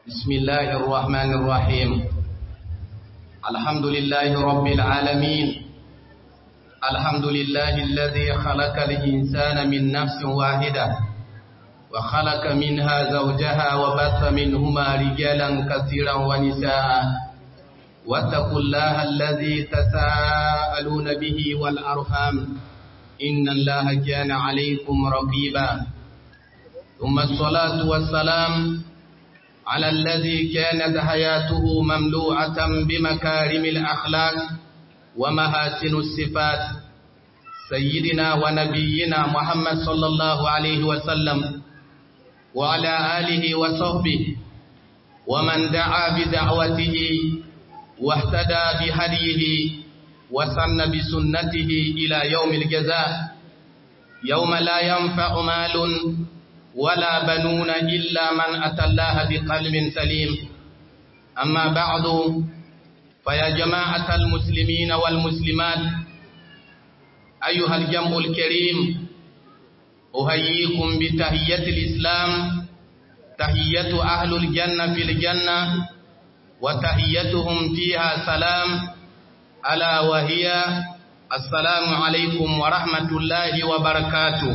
بسم الله الرحمن الرحيم. الحمد لله رب العالمين. الحمد لله الذي خلق الإنسان من نفس واحدة وخلق منها زوجها وبث منهما رجالا كثيرا ونساء واتقوا الله الذي تساءلون به والأرحام إن الله كان عليكم رقيبا. ثم الصلاة والسلام على الذي كانت حياته مملوءة بمكارم الأخلاق ومحاسن الصفات سيدنا ونبينا محمد صلى الله عليه وسلم وعلى آله وصحبه ومن دعا بدعوته واهتدى بهديه وسن بسنته إلى يوم الجزاء يوم لا ينفع مال ولا بنون إلا من أتى الله بقلب سليم. أما بعد، فيا جماعة المسلمين والمسلمات، أيها الجمع الكريم، أحييكم بتحية الإسلام، تحية أهل الجنة في الجنة وتحيتهم فيها سلام، ألا وهي السلام عليكم ورحمة الله وبركاته.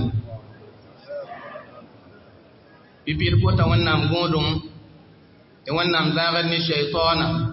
bibir ko ta wannan godum e wannan zagar ni shaytana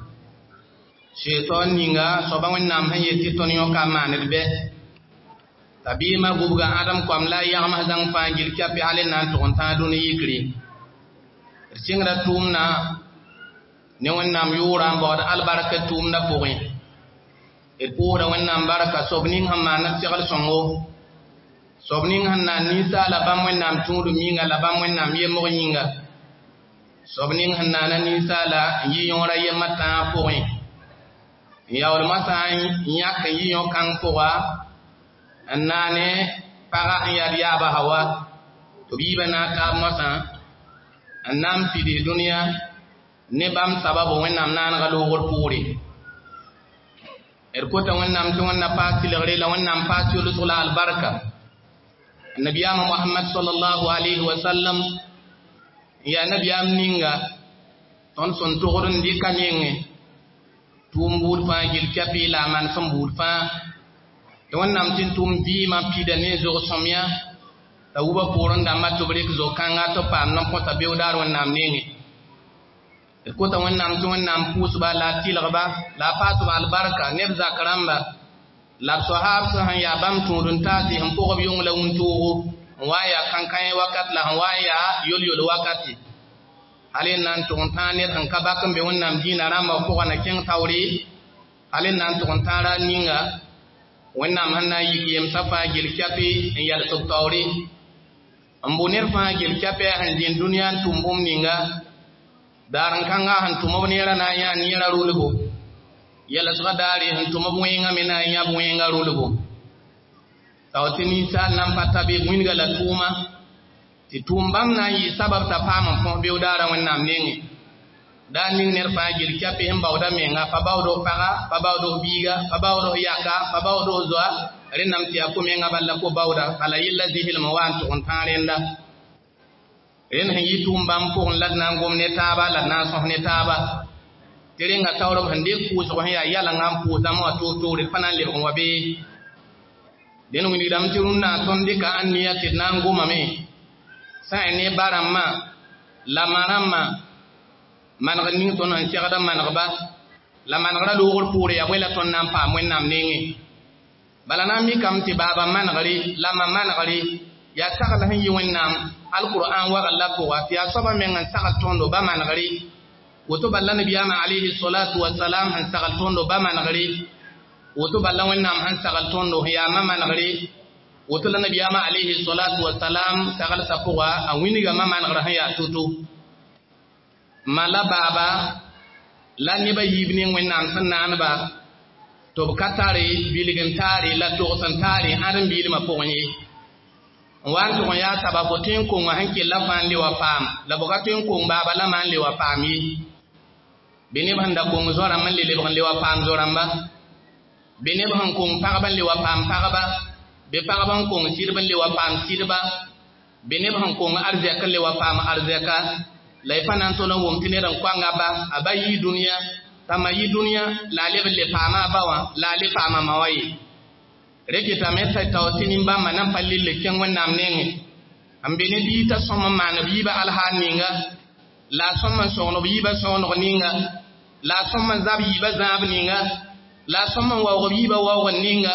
ninga so ba wannan hanye titon yo ka manir be tabima gubga adam ko am la yama zang fangil kapi halen nan to ta dun yikri singra tumna ne wannan yura ba da albaraka tumna poin e pura wannan baraka sobnin hamma na sigal songo sobning hanna nisa la bam wennam tundu minga la bam wennam yemo yinga sobning hanna na nisa la yi yora yemata poin yawr masai nyak yi yo kan poa annane para yar yaba hawa to biba na ka masa annam fi di dunya ne bam sababu wennam nan ga lo wor puri kota wennam to wonna pati le la wennam pati lu sula al baraka. Nabiyama Muhammad sallallahu alaihi wasallam ya nabiyam ninga ton son togodon di kanyenge tumbur fa gil kapila man sambur fa to wonnam tin tum bi ma pidane zo somya ta uba poron da matto brek zo kanga to pam non ko ta bewdar wonnam ninge ko ta wonnam to wonnam pusba la tilaba la patu al baraka neb zakaramba la sahab sahan ya bam tudun tati han pogo yong la untugo waya kankan wakat la waya yol wakati alen nan to tane han kabakam be wonnam dina ramba ko na ken tawri alen nan to tara ninga wonnam hanna yiyem safa gil kapi yal to tawri ambonir fa gil kapi han din duniya tumbum ninga daran kanga han tumobnira na ya nira rulugo yalla suka dari hantuma buenga mena nya buenga rulugo tawtini sa nam patabe muinga la tuma ti tumbam na yi sabab ta pama ko be udara wonnam ningi danin ner fagil kape hemba oda menga pabawdo paga pabawdo biga pabawdo yaka pabawdo zwa renam ti akumenga balla ko bawda kala yilla zihil mawantu on tarenda ren hangi tumbam ko ladna ngomne taba ladna sohne taba tiringa tawro hande ku so ya yala ngam ku damo to re fanan le on wabe denu ni dam tirunna ton dika anniya tinango mame sai ne baramma la marama man ganin ton an tiada man gaba la man gara lo gor pore ya wela ton nam pa mwen nam ningi balana mi kam ti baba man gari la man gari ya saka la yi wonnam alquran wa Allah ko wa ya saba men an saka tondo ba man gari woto balla nabiyama alayhi salatu wassalam han sagal tondo ba man gari woto balla wonnam han sagal tondo ya mama gari woto la nabiyama alayhi salatu wassalam sagal sapuwa an winiga mama gari ya tutu mala baba la ni ba yibni wonnam sannan ba to katare biligin tare la to santare aran bil ma ponye wanto ko ya sababo tin ko hanke la fande wa pam la bokatin ko baba la man le wa pami bene banda ko zora man le ban le wa pam zora mba bene ban ko pagaban le wa pam pagaba be pagaban ko sirban le wa pam sirba bene ban ko arzaka le wa pam arzaka la ifana to na wom tineran kwanga ba abayi dunya tamayi dunya la le fama bawa la le fama mawayi reke tameta tawtinin ba manan pallille ken wannan nenge ambene bi ta soma manabi ba alhaninga la soma sono bi ba sono ninga la soma zabi ba zabninga la soma wa bi ba wa ninga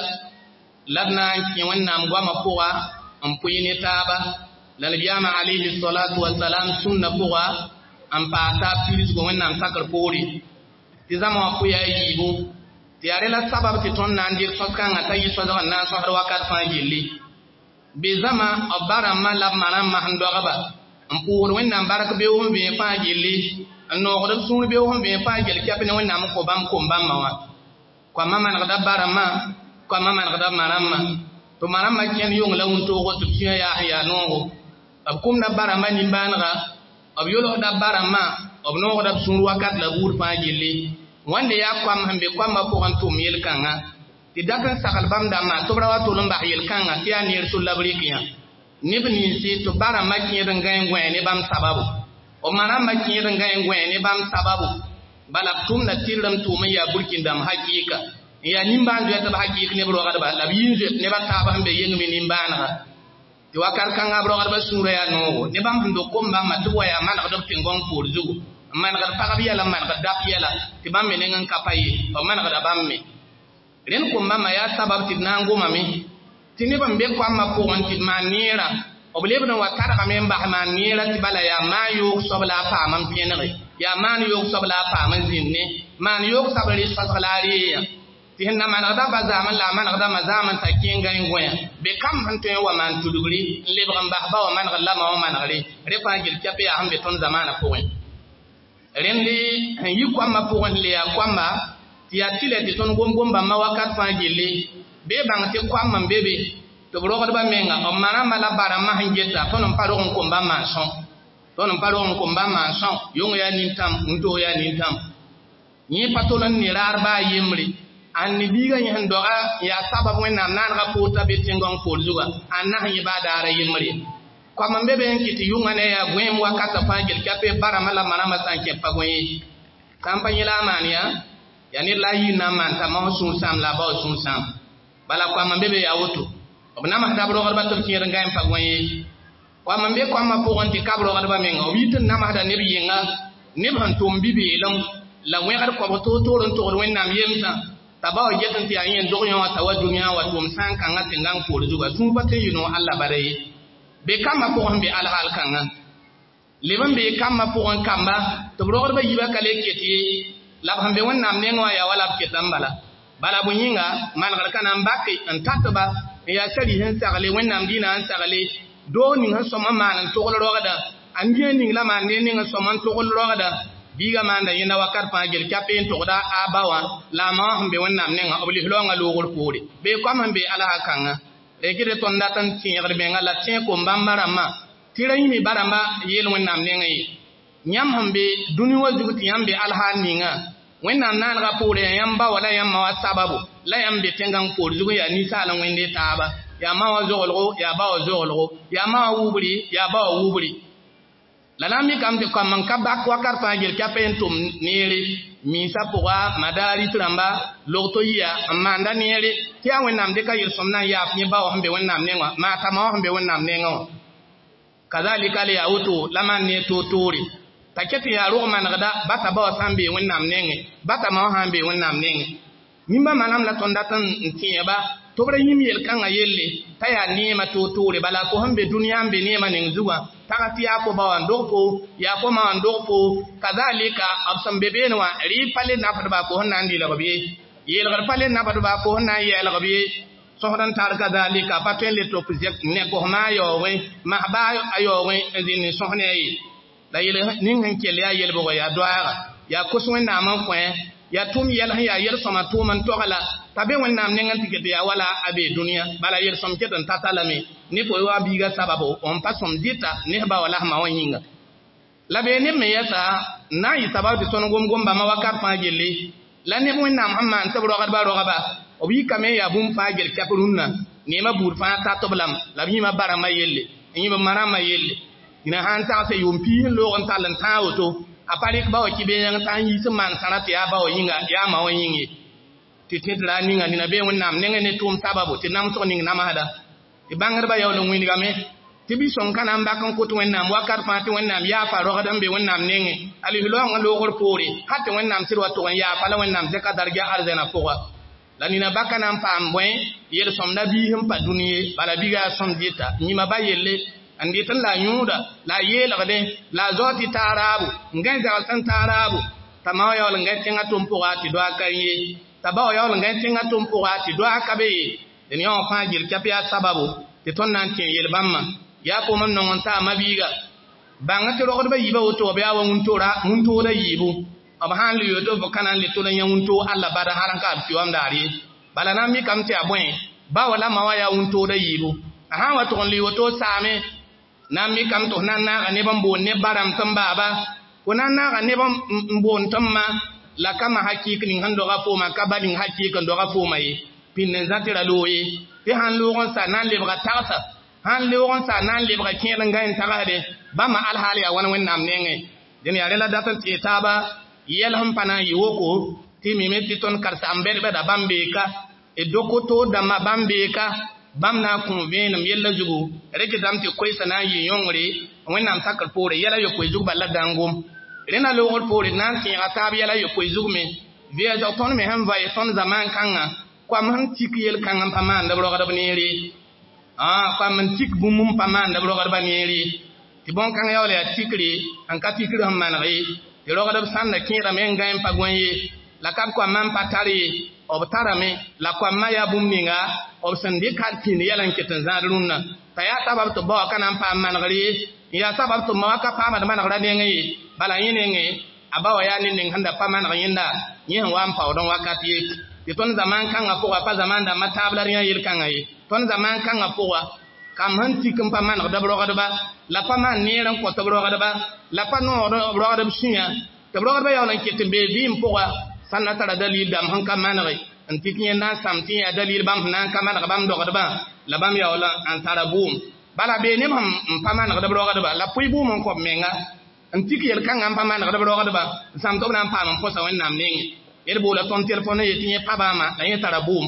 ladna ki wannan gwama kowa an puyine taba lalbiyama alayhi salatu wassalam sunna kowa an pata firis go wannan sakar pori ti zama ku ya yibu ti are la sabab ti ton nan dir sokkan ata yi so da nan so har wakat fa jilli be zama abara malab manam ma hando gaba an pur wannan baraka be won be fa jilli an no godo sun be won be fa jil kabe wannan ko bam mawa kwa mama na dabara ma kwa mama na dabara maramma to maramma ken yung lawun to go to ya no ab kum na barama ni banra ab yolo da barama ab no da sun wakat la bur fa jilli wanda ya kwam hambe kwam ma ko antum yel kanga ti dakan sakal bam da ma to brawa to lamba yel kanga ti ani rasul labri kiya ni bni si to barama ki ran gayen gwen ne bam sababu o marama ki ran gayen gwen ne bam sababu bala tum na tiram to mai ya burkin dam hakika ya nimba ndo ta hakika ne bro ga ba labi ne ba ta ba hambe yeng mi nimba na ti wakar kan abro garba sura ya no ne bam ndo komba matu waya man ga dokti ngon porzu man ga pagabi yala man ga dap yala ti bam ne ngan kapai o man ga bam me ren ko mama ya sabab ti nango mami ti ne bam be ko amma ko on ti manira o bele bna wakar ga memba manira ti bala ya mayu sobla fa man pienere ya man yo sobla fa man zinne man yo sabri sasalari ti hinna man da bazaman la man da mazaman takinga ngoya be kam hanto wa man tudugri lebran bahba wa man gallama wa man gari refa gil kape ya hambe ton zamana ko wen rendi yi ko amma ko wen le ya kwamba ti atile ti ton gomba ma wakat fa gille be bang ti kwamba bebe to bro ba menga o mana mala bara ma hanjeta ton paro ko mba ma son ton paro ko mba ma son yongo ya nintam ndo ya nintam ni patolan ni rarba yemri anni biga nyi handoga ya sababu wenna nan ga pota be tingon polzuga anna yi badara yimri kwa mambebe nkiti yunga ne ya gwen wakata fangil kape bara mala manama sanke pagwen kampanye la mania yani la yi na man ta ma sun sam la ba sun sam bala kwa mambebe ya woto obnama dabro garba to kiyar ngam pagwen kwa mambe kwa ma po onti kabro garba menga witin nama da nebi yenga nebhan tombibe elam la wengar ko to ron to wenna yemta tabawa jetan ti ayen dognyo tawa dunya wa tum san kan ngatin ngang ko zuga tun pate yuno Allah bare be kama ko hambe al hal kan leban be kama ko on kamba to bro ba yiba kale keti lab hambe wonnam ne ngwa ya wala ketan bala bunyinga man gar kana mbake an tataba ya sari hen sagale wonnam dina an sagale do ni han soma man to ko rogada an je ni la man ne ni soma to ko rogada biga manda yina wakar pa gel kapen to da abawa la ma hambe wonnam ne nga obli lo nga logol pore be ko hambe ala kanga e gire ton datan ti yagre be ngala tin ko mbambara ma tirai mi baramba yel wonnam ne ngai nyam hambe duni wal duguti yambe alha ninga wonnam nan ga pore yamba wala yamma wa sababu la yambe tengan pore zugo ya ni sala wende taba ya ma wa zogolgo ya ba wa zogolgo ya ma wa wubri ya ba wa wubri lalami kam te kam man kabak wakar fa gel kapen tum nere mi sapoa madari tramba lokto ya amanda nere ti awen nam de kayir somna ya ni ba hambe wonnam nenga ma ta ma hambe wonnam nenga kazalika le auto laman ne to tori taketi ya ro man gada bata ba sambe wonnam nenge bata ma hambe wonnam nenge nimba manam la tondatan tiya ba tobre yimi yel kanga yelle taya nema to tori bala ko hambe duniya hambe nema nen zuwa takati ya ko bawan doko ya ko ma doko kazalika absam bebenwa ri pale na fadba ko honna ndi la gabe yel gar pale na fadba ko honna yel gabe sohdan tar kazalika paten le to project ne ko ma yo we ma ba ayo we ndini sohne yi da yel nin han kel ya yel bo ya doara ya kuswen na man ko ya tum yel ya yel soma to man to hala tabe wonnam ne nganti ke ya wala abe duniya bala yel som ketan tatalame ni ko wa biga sababu on pasom dita ne ba wala ma wanyinga labe ne me yasa na yi sababu ton gom ba ma wakar fa gelle la ne wonnam amma tabro garba ro gaba obi kame ya bum fa gel kapurunna ne ma bur fa ta toblam labi ma bara ma yelle ni ma mara ma yelle ina han ta se yum pi lo on talan ta woto aparik bawo ki be yang tan yi man sanati ya bawo yinga ya ma won yingi titidra ninga ni na be wonnam nenge ne tum sababu ti nam so ning namada e bangar ba yawlo ngini game ti bi son kana mbakan ko to wonnam wakar fati wonnam ya fa ro gadam be wonnam nenge ali lo ngalo gor pori hatta wonnam sirwa to ya fa la wonnam te ka darja arzena powa lanina bakana fam boy yel som nabi him pa duniye bala biga som dita nyima ba yelle andi tan la nyuda la yela gade la zoti tarabu ngai da san tarabu tamaw yawlo ngai tinga tumpuga ti do akariye tabaw yawlo ngai tinga tumpuga ti do akabe den yo fa jil kapya sababu ti ton nan tin yel bamma ya ko man non ta mabiga banga ti ro ba yiba woto be awa munto da yibu aba han liyo do bokanan le to la nyunto alla bada haranka fi wam dari bala na mi kam ti abwen ba wala mawaya unto da yibu aha wa to liyo to same na mi kam to nan na ne ban bon ne baram tamba ba ko nan na ne ban bon tamma la kama hakikin hando ga fo ma kabalin hakikin do ga fo mai pinne zatira loye te han logon sa nan le ba tasa han logon sa nan le ba kin ngai tagade ba ma alhali ya wan nam nenge den ya rela datan ti taba yel ham pana yiwoko ti mi metti ton karsa amber be da bambe ka e dokoto da ma bambe ka bamna kun venam yella jugu reke damti koy sana yi yongre wonnam sakal pore yela yo koy jugu balla dangum rena lo ngol pore nan ti atab yela yo koy jugu me via do ton me ham vai ton zaman kanga kwa man tik yel kanga pamanda bro ga dabniri kwa man tik bumum pamanda bro ga dabniri ti bon kanga yawle tikri an ka tikri ham manari ti ro ga dab sanda kira men gaim pagwenye la kap kwa man patari obtarame la kwa maya bumninga obsandi kalpin yalan ketan zadrunna taya sabab to bawa kana pa managari ya sabab to mawaka pa managara nengi bala yinenge abawa ya nin handa pa managayinda yin wan pa odon wakati ti ton zaman kan apo pa zaman da matablar ya yil kan ay ton zaman kan apo kam hanti kan pa managada bro gadaba la pa man neran ko to bro gadaba la pa no bro gadaba shinya to bro gadaba yalan ketan be bim po sanna tara dalil dam han kam managay antikiye na samti ya dalil bam nan kama na bam do gadaba la bam ya wala an tarabum bala be ne mam pama na gadaba do gadaba la pui bu mon ko menga antikiye kan am pama na gadaba do gadaba sam to nan pama ko sa wonnam ningi el bo la ton telephone ye tinye paba ma la ye tarabum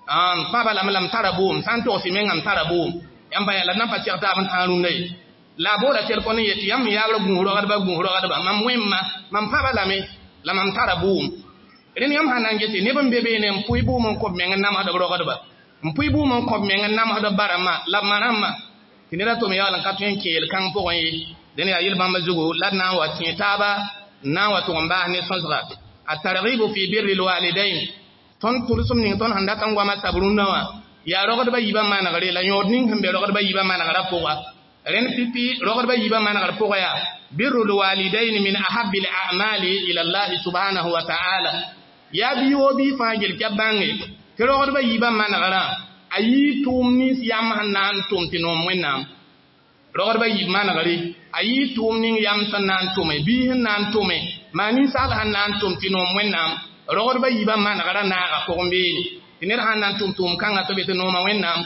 paba la malam tarabum san to si mengam tarabum yamba ya la nan pa certa ban tanun nei la bo la telephone ye tiyam ya la gunuro gadaba mam wemma mam paba la me la mam tarabum ren yam hanan gete ne ban bebe ne mpui bu mon ko menga nama da bro gadaba mpui bu mon ko menga nama da barama la manama kinira to me yalan katuen kel kan po yi den ya yilba mazugo la na wa tin taba na wa to mba ne sonzra at-targhib fi birri al-walidain ton tursum ni ton handa kan gwa masabrun nawa ya ro gadaba yiba mana gare la yodnin hambe ro gadaba yiba mana gara po wa ren pipi ro gadaba yiba mana gara po ya birru al-walidain min ahabbil a'mali ila Allah subhanahu wa ta'ala ya biyo bi fangil kabange kero ba yiba managara ayi tumni yam hanan tum tinom wenam rogor ba yiba managari ayi tumni yam sanan tume bi hanan tume mani sal hanan tum tinom wenam rogor ba yiba managara na ga ko mbi tinir hanan tum kanga to bete noma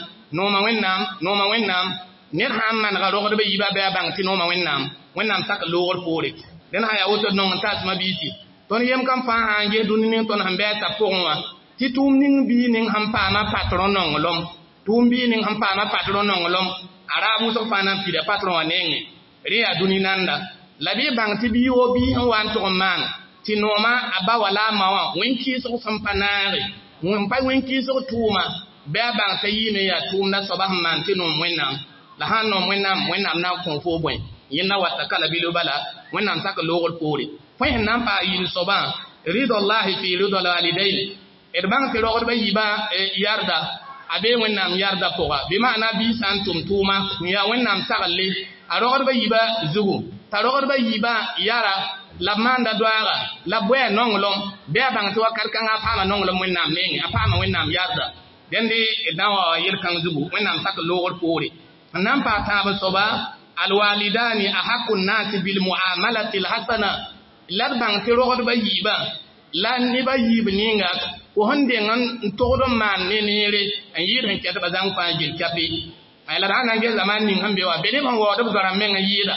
wenam ner han managara rogor ba yiba ba bang tinoma wenam sak logor pore den ha ya woto non tas mabiti ton yem kam fa hange dunni ton hambe ta pongwa ti tum ning bi ning hampa ma patron nongolom tum bi ning hampa ma patron nongolom arabu so fa nan pide patron wanenge riya dunni nanda labi bang ti bi o bi an wan to man ti noma aba wala mawa wenki so sampanare wenki so tuma be bang ta yime ya tum na so ba man ti no wenam la han no wenam na kon fo boy yinna wata kala bilo bala wenam sak logol pori fo nan pa yin soba ridallahi fi ridal walidain erbang te rogor ba yiba yarda abe wonnam yarda poga bi ma'ana bi santum tuma ya wonnam sagalle a rogor ba yiba zugu ta rogor ba yiba yara la manda doara la boya nongolom be bang to wakal kanga pama nongolom wonnam nengi apama wonnam yarda dende dawa yirkan zugu wonnam sak logor pore nan pa ta ba soba alwalidani ahakun nasi bil muamalati alhasana ladbang ti rogod ba yiba lan ni ba yib ninga ko honde ngan todo man ne nere an yiren ke ba zan fa jil kapi ay la ran nge zaman nin hambe wa bele ban wodo zara men yida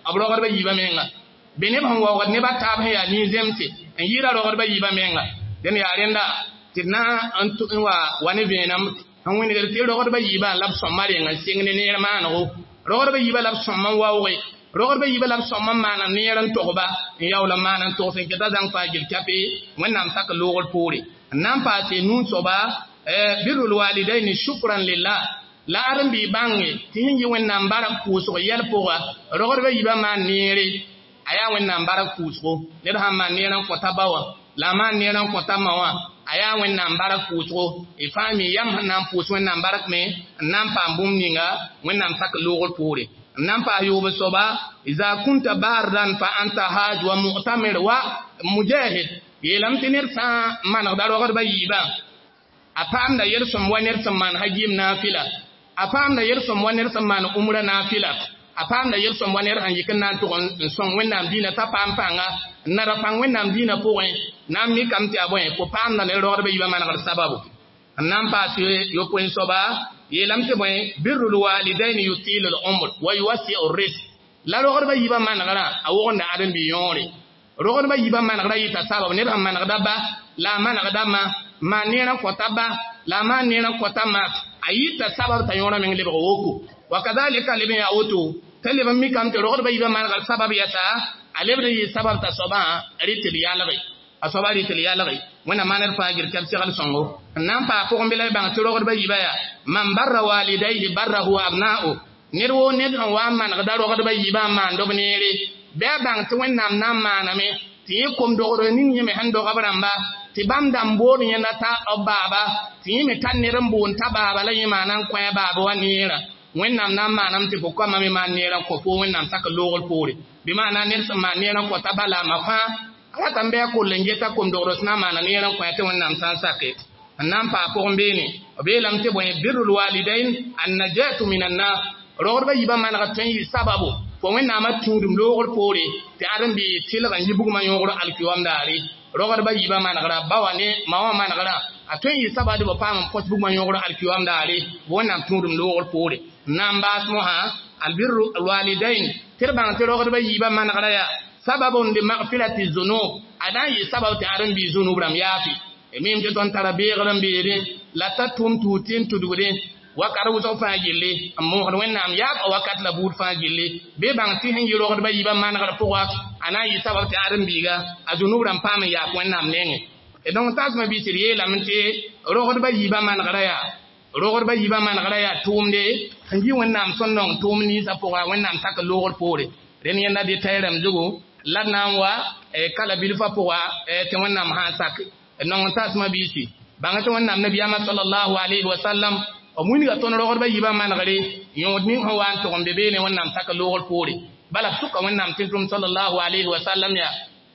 rogd ba yiba menga be ne ban wa ne ba tab ya ni zemte en yira rogd ba yiba menga den ya renda tinna antu wa ne be nam han woni der ti rogd ba yiba lab so mare nga singne ne ma no rogd ba yiba lab so man wa we rogd ba yiba lab so man ma na ne ran to ba ya wala ma nan to fe ke da zang fa gil kape wannan sak logol pore nan pa te nun so ba birrul walidaini shukran lillah la aran bi bangi tin yi wannan barak ku so yel poa rogor be yiba man nere aya wannan barak ku so ne da man ne ran ko tabawa la man ne ran ko tamawa aya wannan barak ku so e fami yam nan pu so wannan barak me nan pa mbum ninga wannan sak logol pore nan pa yobe so ba iza kunta bardan fa anta haj wa mu'tamir wa mujahid yelam tinir sa man da rogor be yiba apam da yersom wanir man hajim nafila apam da yersom wanir man umra nafila apam da yersom wanir han yikin nan to son wennam dina ta pam panga nara pang wennam dina poin nam mi kam ti aboy ko pam na le rorbe yiba man gar sababu nam pa si yo poin soba yelam te boy birrul walidaini yutilul umr wa yuwasi'ur rizq la rorbe yiba man gara awonda adan bi yore rorbe yiba man gara yita sababu ne man gara ba la man gara ma nena kotaba la ma nena kotama ayita sabab ta yona men lebe woko wakadhalika lebe ya auto taleba mi kam te rogod bayiba man gal sabab ya sa alebe yi sabab ta soba ritil ya lagi asoba ritil ya lagi wana manar fagir kam sigal songo nan pa ko mbele bang te rogod bayiba ya man barra walidayhi barrahu abna'u nirwo ne kan wa man ga rogod bayiba man do nere be bang te wennam nam maname ti kom do ro nin yeme hando gabramba ti bam dam bon yena ta obaba ti mi tan ne rambon ta baba la yima nan kwa baba wanira wennam nan manam ti ko ma mi manira ko fo wennam tak logol pore bi mana ne sama ne ran ko tabala ma fa ala tambe ko lenje ta ko ndo rosna mana ne ran ko te wennam san sake nan pa ko mbeni be lam te boy birrul walidain an najatu minan nar rogor ba yiba man ga tan yi sababu fo wennam atudum logol pore ti aran bi tilga yibugo man yogoro alkiwam dare rogor ba yiba man gara bawane mawa man gara atun yi sabade ba pam post bu man yogoro alkiwam dare wonnam tudum logor pore nan bas mo ha albirru alwalidain tirban te rogor ba yiba man gara ya sababun li maghfirati dhunub adan yi sababu te aran bi zunub ram yafi e mim je ton tarabe garam bi re la tatum tutin tudure wakaru so fa gille ammo har wennam ya wakat la bur fa gille be bang ti hen yiro ba yiba man gar powa ana yi sabab ti aran biga azunu ram pam ya wennam nenge e donc tas ma bi siriye la menti rogod ba yiba man gara ya rogod ba yiba man gara ya tumde hanji wennam sonnon tumni sa powa wennam tak logod pore ren yenda di tayram jugo lanam wa e kala bil fa powa e te wennam ha sak e non tas ma bi si bang te wennam nabiyama sallallahu alaihi wasallam o muni ga ton rogor ba yiba man gare yod min ho wan to gombe be ne wannan taka logor pore bala suka wannan tintum sallallahu alaihi wasallam ya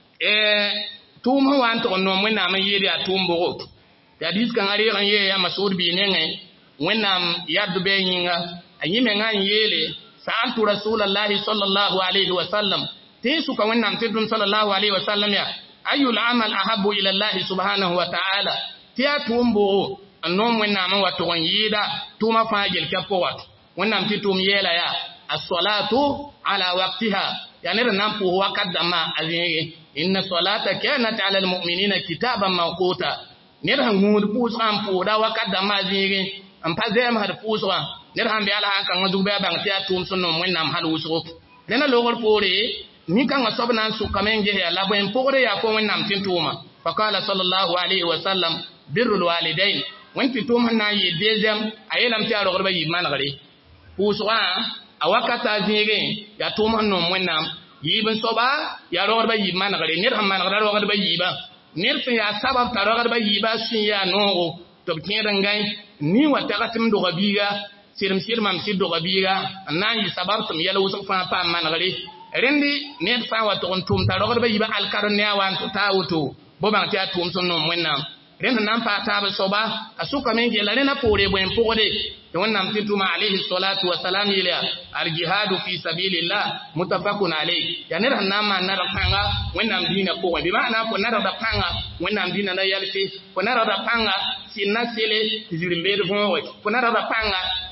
tum ho wan to no mun na man yiri a tumbo ya dis kan ari ran ye ya masud bi ne ngai wannan yaddu be yinga anyi me ngan yele sa'altu rasulullahi sallallahu alaihi wasallam te suka wannan tintum sallallahu alaihi wasallam ya ayyul amal ahabbu ila allah subhanahu wa ta'ala tiya tumbo annom wennam wato gon yida tuma faajel kappo wat wonnam titum yela ya as-salatu ala waqtiha yani ran pu waqaddama azini inna salata kanat ala al-mu'minina kitaban mawquta ner han ngud pu sam pu da waqaddama azini am pazem har pu so ner han bi ala kan ngadu be bang tiya tum sunno wonnam hal wuso dena logol pore ni kan asobna su kamenge ya labo en pore ya ko wonnam tintuma faqala sallallahu alaihi wasallam birrul walidain wanti tum hanna yi dezem ayelam ti aro ba yi man gare puswa awakata zige ya tum hanno wonnam yi ben soba ya ro ba yi man gare nir han man gare ro ba yi ba nir fi ya sabab ta ro ba yi ba sin ya no to kinran gai ni wata katim do gabiga sirmam sid do gabiga nan yi sabab tum yala wusu fa pa man gare rendi nir fa wa to tum ta ro ba yi ba al karne awan to tawuto bo ban ti atum sunno wonnam ren nan pa ta ba soba asuka men je la rena pore bo en pore to wannan tituma alaihi salatu wa salam ila al jihadu fi sabilillah muttafaqun alayhi ya ne ran nan ma na panga wannan dina ko bi ma'ana ko na da panga wannan dina na yalfi ko na da panga sinna sele zirimbe do ko na da panga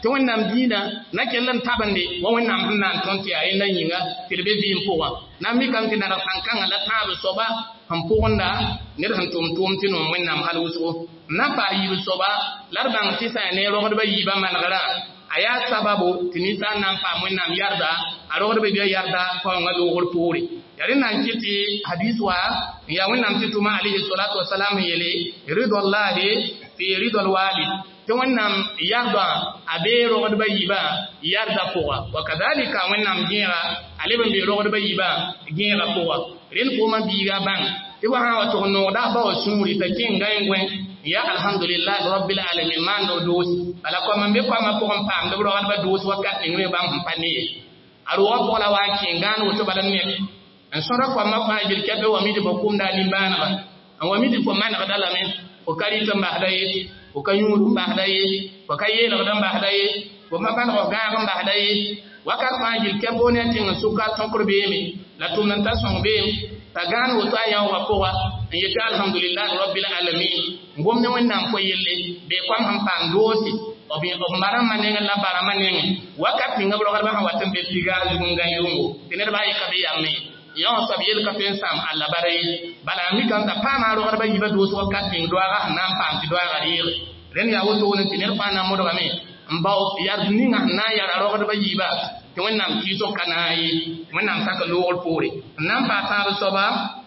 tɩ wẽnnaam diinã na kell n tabende wa wẽnnaam sẽn na n tõnd tɩ yaa yẽnda yĩnga tɩ d be vɩɩm pʋgã na n mikame tɩ nadg sãn-kãngã la tãab soaba sẽn pʋgenda ned sẽn tʋʋm tɩ noom wẽnnaam hal wʋsgo n na n paas yiib soaba la d bãng tɩ sã ya ne rogdbã yiibã manegã a yaa sababu tɩ ninsaan na n paam wẽnnaam yarda a rogdbã bɩa yarda paoongã loogr poore ya rẽ na n kɩ tɩ hadis wa n yaa wẽnnaam tɩ tʋma alayhi salatu wasalam n yele ridallahi fi ridal walid tɩ wẽnnaam yarda a bee rogdbã yiibã yarda pʋga wa kadhalika wẽnnaam gẽega a leb n bee rogdbã yiibã gẽega pʋga rẽnd pʋʋmã biiga bãng tɩ wa sã n wa tʋg noogda ba wa sũuri t'a kẽng gãe ya alhamdulillahi rabbil alamin maan do doos bala ko man be ko ma ko pam do ro ba doos wakat ni ngi bam pa ni aru wa ko la wa ki ngan woto bala ne en sora ko ma fa jil kebe wa mi de bokum da limbana ba an wa mi de ko man ga dala men ko kari ta ma hadaye ko kanyuru ma hadaye ko kaye la ga ma hadaye ko ma ban ko ga ma hadaye wakat fa jil kebe ne tin suka ton ko be mi la tum nan ta son be ta gan woto aya wa ko wa en yeta alhamdulillahi rabbil alamin ngom ne wẽnnaam ko yelle be kwam han paam doosi o bi o maram manenga la barama nenga wakat ni ngabro garba han watam be tigal ngunga yungo tener ba yi kabe yamme yon sab yel ka pen sam alla bare bala mi kan ta paama ro garba yiba doosi wakat ni do aga nan paam ti do aga yele ren ya woto wonen tener pa na modo game mbaw yar ni nga na ya ro garba yiba te wẽnnaam ki so kanayi wẽnnaam saka lool poore nan pa ta so ba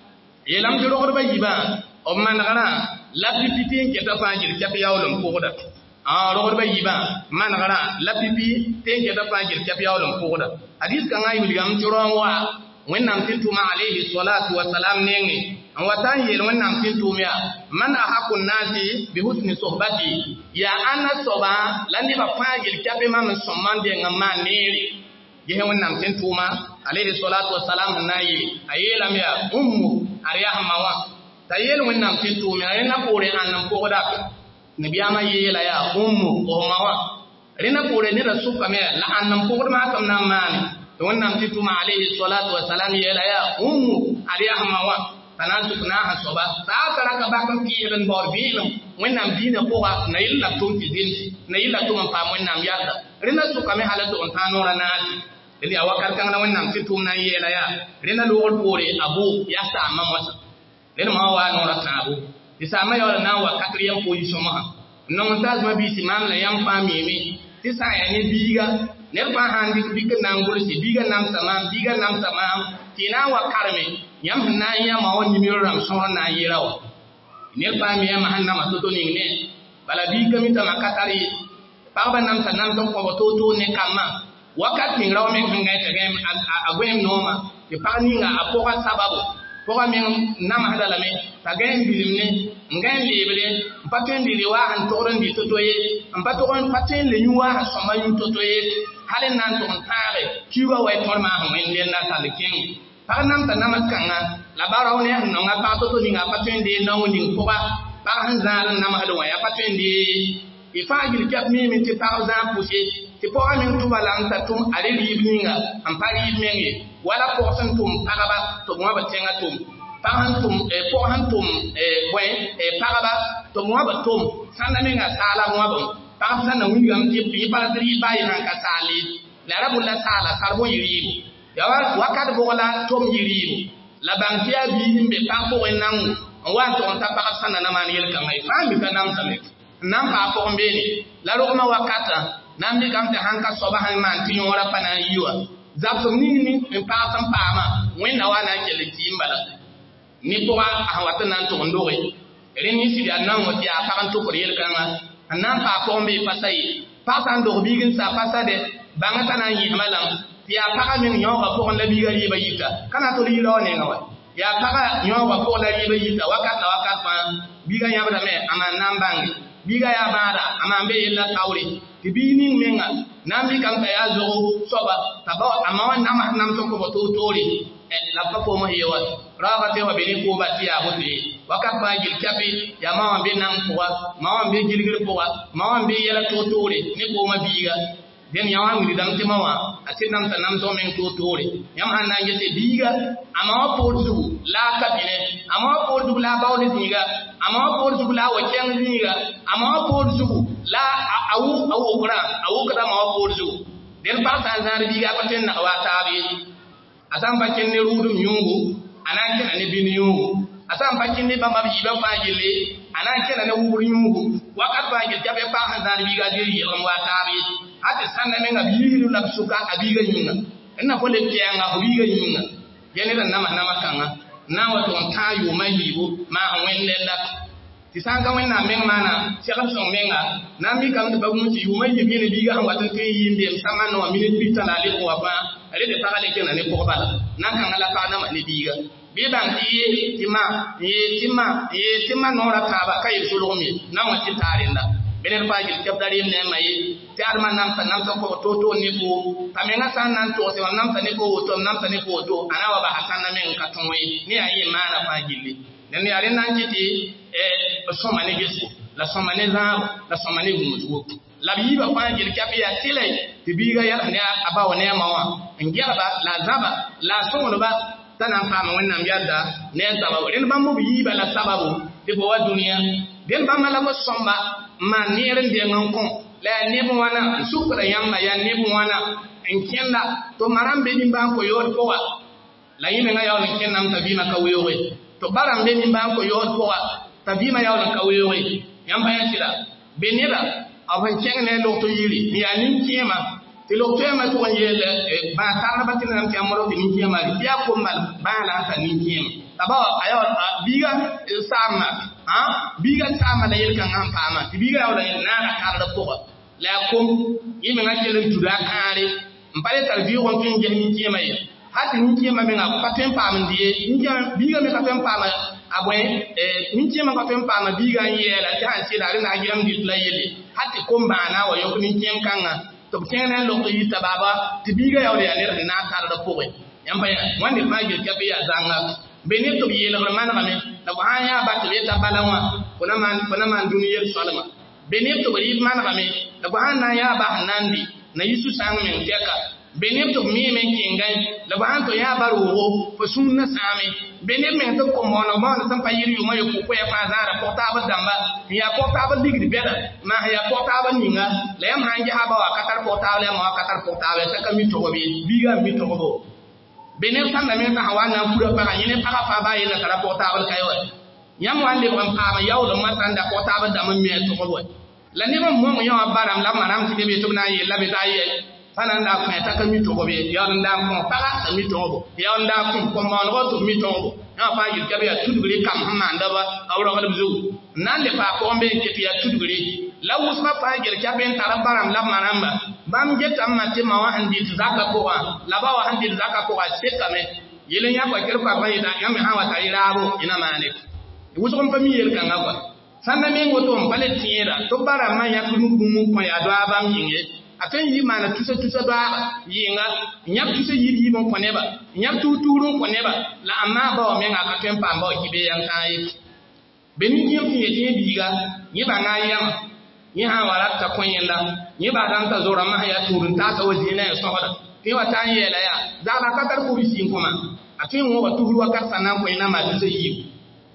yelam ti ro garba yiba o managara la pipi ke ta fajir ke ya wolum pogoda rogor ba yiba managara la pipi ten ke ta fajir ke ya wolum pogoda hadis kan ayi wilgam tiron wa wennam tintuma alayhi salatu wassalam nengi an watan yel wennam tintumya man ahakun nasi bi husni suhbati ya anna soba landi ba fajir ke be mam sommande ngama neri je wennam tintuma alayhi salatu wassalam nayi ayelam ya ummu ariyahma wa tayel wẽnnaam tɩ tʋʋme a rẽnna poore ãn n pʋgda nabiyaamã yeela yaa ũmmu osmawa rẽnna poore neda sʋkame la ãn n pʋgd maakam na n maane tɩ wẽnnaam tɩ tʋma alayhi salatu wasalam yeela yaa ũmmu ad yasmawa t'a na n sʋk naasã soaba saa tara ka bak n kɩɩsd n baood vɩɩlem wẽnnaam diinã pʋga na yell la tʋm tɩ zemse na yell la tʋm n paam wẽnnaam yarda rẽnna sʋkame hala tʋg n tãag noorã naase d yaa wakat kãngã wẽnnaam tɩ tʋʋm na n yeela yaa rẽnna loogr poore a bʋʋg yaa saam mamosã len ma wa no ratabo ti sama yo na wa 4e position ma non taz ma bi si mam la yam fami mi ti sa ya ni biga ne pa handi biga na ngul si biga nam sama ti na wa karme yam na ya ma woni mi ram so na yirawa ne pa mi ya ma hanna ma to ni ne bala biga mi ta makatari pa ba nam sa nam ton ko to ne kama wakati raw me ngai ta gem agwem no ma ti pa ni nga apoka sababu poga men nam hadala me tagay bilimne ngan lebre paten di wa an toron di totoye am patoron paten le nyuwa soma yu totoye halen nan ton tare kiwa way torma ha men len na tal king par nam ta nam kanga la baraw ne no nga pa toto ni nga paten di no ni poga par han zal nam hado ya paten di ifa gil kap mi ti par exemple poussé ti poga men to balam ta tum ale libninga am pa libninga wala portion tum paraba to mo ba tenga tum pahantum pohantum boy paraba to mo ba tum sanda menga sala mo ba pa sanda wingam ti pa tri bayi han ka sali la rabul la sala karbo yiribu ya wakat bola tom yiribu la bantia bi himbe pa ko nan wa to on ta pa sanda na man yel kan ai fami ka nam samet nam pa ko mbeni la roma wakata nam bi kam te han ka soba han man ti yora pana yiwa zabtum ni en paasam paama wẽnna wa na n kell tɩɩmbala ne pʋga a wat n na n tʋg n doge rẽ ninsɩd yaa nan wat yaa pag n tʋkr yel-kãngã n na n paa pʋg n bee pasa ye pag sã n dog biig n sa pasade bãng t'a na n yɩsma lame tɩ yaa paga meng yõoga pʋgẽ la biiga rɩɩba yita ka na tol yɩra wa nengã wa yaa paga yõoga pʋg la rɩɩba yita wakat la wakat fãa biiga yãbdame a maan na n bãnge biiga yaa bãada a maan be yella taoore tɩ bii ning menga na n bɩ kam t'a yaa zogo soaba t'a ba ama wa nam tɩ kʋb toor-toore la pa pʋʋmã yewa raoga tɩ wa be ne kooba tɩ yaa woto ye wakat fãa gil kape yaa ma wã be nang pʋga ma wã be gilgr pʋga ma wã be yɛla toor-toore ne pʋʋmã biiga den yawa mi dam ti mawa atinam tanam to men to tore yam hanna yete biga ama porzu la kabine ama porzu la bawle diga ama porzu la waken diga ama porzu la awu kra ma porzu den pa ta zar biga paten na watabi asam bakin ne rudum yungu anan kana ne bin yungu asam bakin ne bamba bi ba fajile anan kana ne wuri yungu wakat ba ge jabe pa han zar biga diri yelon watabi hati sanna menga bihiru na suka abiga yinga ina ko le tianga abiga yinga yani ran nama kanga na wato tayo mahibo ma wenne la tisanga wenna menga mana shekam so menga na mi kam de bagu ci yu mayi bi ne biga han wato te yimbe samano wa minute bitala le ko wa ale de tagale kena ne ko bala nan kan ala fa na ma ne biga bi ban ti tima nora ka ba kai sulumi na wa ti tarinda benen fajil kabdarim ne mai tiar man nam tan ko to ni ko tamenga san nan to se nam tan ko to nam tan ko to ana wa ba hasan na men ka tonwe ni ayi mana fajili den yare nan jiti soma ne gesu la soma ne za la soma ne gumutu la bi ba fajil kabi ya tile tibiga ya ne aba wa ne mawa ngiya ba la zaba la somo ba tanan fama wannan yadda ne sababu den ban mu bi ba la sababu de bo wa duniya den ban mala ko somba ma nirin de ngankon la nebu wana sukra yamma ya nebu wana enkenda to marambe ni banko yor ko wa la yime nga yaw enkenna am tabima ka wewe to barambe ni banko yor ko wa tabima yaw ka wewe yamba ya tira benira aban kenge lo to yiri ni anin kema te lo kema to yele ba tarna batina am kamaro ni kema ri ya ko mal bala ta ni kema taba ayo biga sama biga sama da yelkan an fama biga yaw da na kar da ko la kom yimi ngakele tuda kare mpale tarbiyo won kin je ni kema yi hati ni kema me nga paten pam ndiye biga me paten pam abwe ni kema paten pam biga yela ta ci da na giram di la yele hati kom bana wa yo ni kem kanga to kenen lo ko yita baba tibiga yaw da ne na kar da ko yamba wani fage kabe ya zanga beni to yele man ngame da ba ya ba te ta balawa kuna man duniyar salama beni to bari man ngame da ba na ya ba nandi na yisu sang men teka beni to mi men kingai da ba to ya ba ro fo sunna sami beni men to ko mono mon san pa yiri yuma yo ko ya fa zara portable damba ya portable digri beda ma ya portable ninga le am hangi ha ba wa katar portable ma katar portable ta kami to bi biga mi to go benen san na men ta hawana pura pa yene pa fa ba yene kara portable kayo yam wande ban pa ma yaw do matan da portable da mun me to go la ne ban mo yaw baram la maram ti be to na ye la be ta ye fanan da ko ta kami to go be yaw nda ko pa ta mi to go yaw nda ko mo no to mi to go na fa yi kabe ya tudugure kam hamma nda ba awro ga bizu nan le pa ko be ke ya tudugure la usma pa gel kabe taram baram la maramba bam jetam mate ma wa handi zaka ko wa la ba wa handi zaka ko wa sekame yelen ya ko kirfa ba ida yam ha wa tariro ina mane wuso kon fami yel kan agwa sanna men goto mbale tiera to bara ma ya kunu gumu ko ya do abam yinge akan yi mana tusa do yinga nyap tusa yi bon ko neba nyap tuturu ko neba la amma ba wa men aka tempa ba kibe yan kai benin yin fiye biga yi ba na yam ni ha wala ta konyenda ni ba dan ta zora ma ya turun ta sa waje na so hoda ni wata yela ya za ba ka tar ko bisin kuma atin wo watu ruwa ka sanan ko ina ma duse yi